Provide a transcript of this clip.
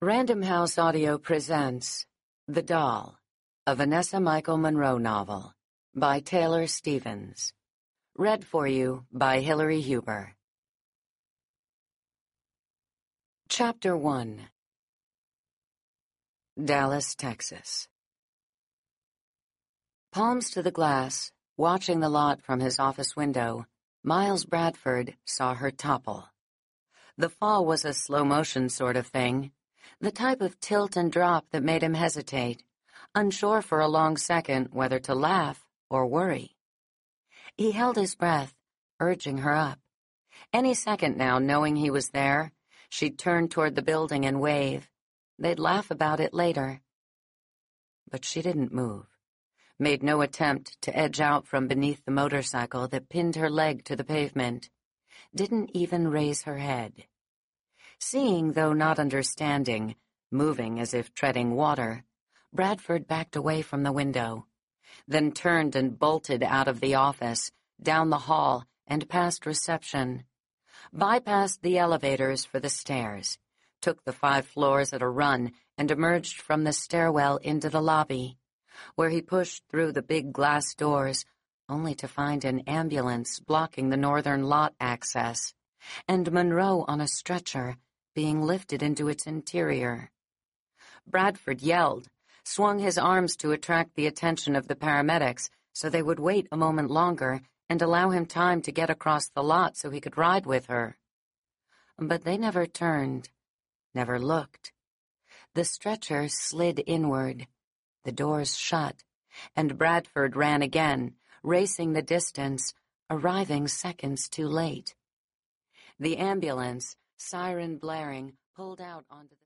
Random House Audio presents The Doll, a Vanessa Michael Monroe novel by Taylor Stevens. Read for you by Hillary Huber. Chapter 1. Dallas, Texas. Palms to the glass, watching the lot from his office window, Miles Bradford saw her topple. The fall was a slow-motion sort of thing, the type of tilt and drop that made him hesitate, unsure for a long second whether to laugh or worry. He held his breath, urging her up. Any second now, knowing he was there, she'd turn toward the building and wave. They'd laugh about it later. But she didn't move, made no attempt to edge out from beneath the motorcycle that pinned her leg to the pavement, didn't even raise her head. Seeing, though not understanding, moving as if treading water, Bradford backed away from the window, then turned and bolted out of the office, down the hall, and past reception, bypassed the elevators for the stairs, took the 5 floors at a run, and emerged from the stairwell into the lobby, where he pushed through the big glass doors, only to find an ambulance blocking the northern lot access, and Monroe on a stretcher, being lifted into its interior. Bradford yelled, swung his arms to attract the attention of the paramedics so they would wait a moment longer and allow him time to get across the lot so he could ride with her. But they never turned, never looked. The stretcher slid inward, the doors shut, and Bradford ran again, racing the distance, arriving seconds too late. The ambulance, siren blaring, pulled out onto the